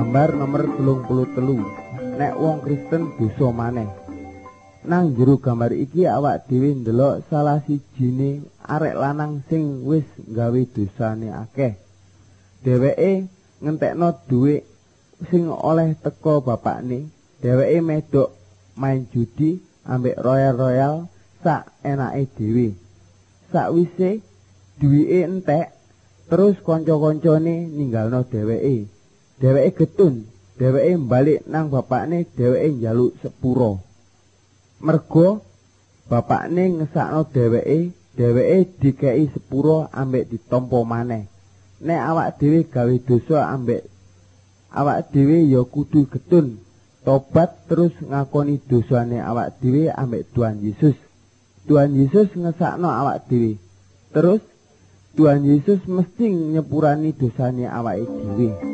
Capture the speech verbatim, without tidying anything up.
Gambar nomor telung puluh telu. Nek wong Kristen dosa maneh. Nang jero gambar iki awak dhewe ndelok salah sijine arek lanang sing wis gawe dosane akeh. Dheweke ngentekno dhuwit sing oleh teko bapakne. Dheweke medok main judi ambek royal-royal sak enake dhewe. Sakwise duwike entek, terus kanca-kancane ninggalno dheweke. Dheweke getun, dheweke balik nang bapakne, dheweke njaluk sepuro. Mergo bapakne ngesakno dheweke, dheweke dikei sepuro ambek ditampa maneh. Nek awak dhewe gawe dosa ambek awak dhewe ya kudu getun, tobat terus ngakoni dosane awak dhewe ambek Tuhan Yesus. Tuhan Yesus ngesakno awak dhewe. Terus Tuhan Yesus mesti nyepurani dosane awake dhewe.